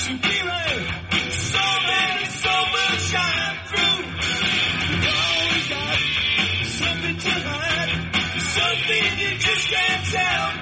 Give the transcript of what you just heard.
you feel it. So will shine through. You always got something to hide, something you just can't tell.